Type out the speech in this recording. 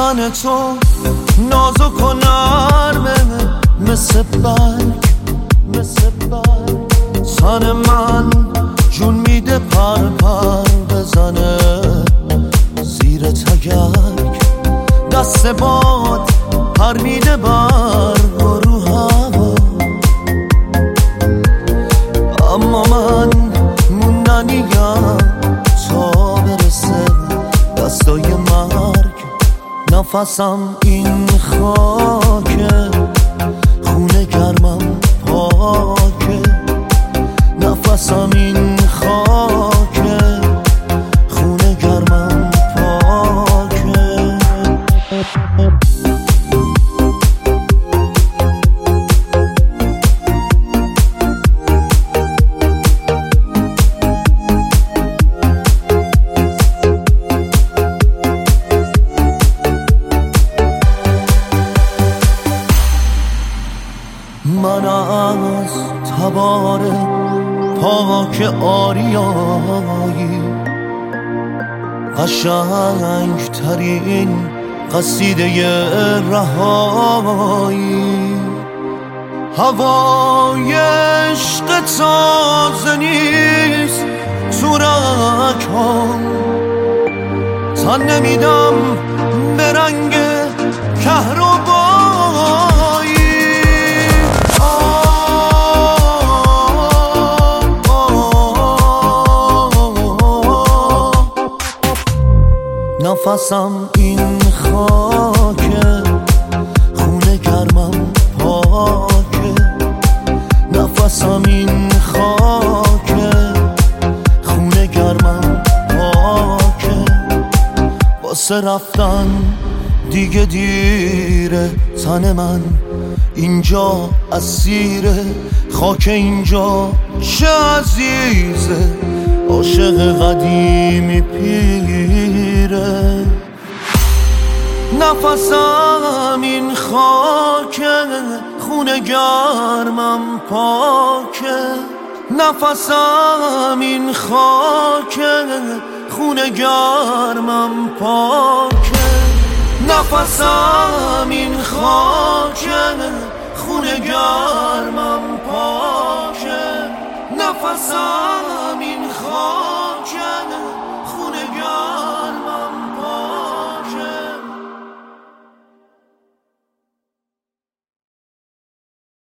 تن تو نازک و نرمه مثل برگ تن من جون میده پر بزنه زیر تگرگ دست باد پر میده برگ و رو هوا اما من موندنیم تا برسه دستای مرگ نفسم این خاکه خونه گرمم پاکه نفسم این خاکه خونه گرمم پاکه من از تبار پاک آریایی قشنگ ترین قصیده رهایی هوای عشق تازه نیست تو رگ‌هام تن نمیدم به رنگ کهربایی نفسم این خاکه خونه گرمم پاکه نفسم این خاکه خونه گرمم پاکه واسه رفتن دیگه دیره تن من اینجا اسیره خاک اینجا چه عزیزه عاشق قدیمی پیره نفسم این خاکه خونه گرمم پاکه نفسم این خاکه خونه گرمم پاکه نفسم این خاکه خونه گرمم پاکه نفسم این خاکه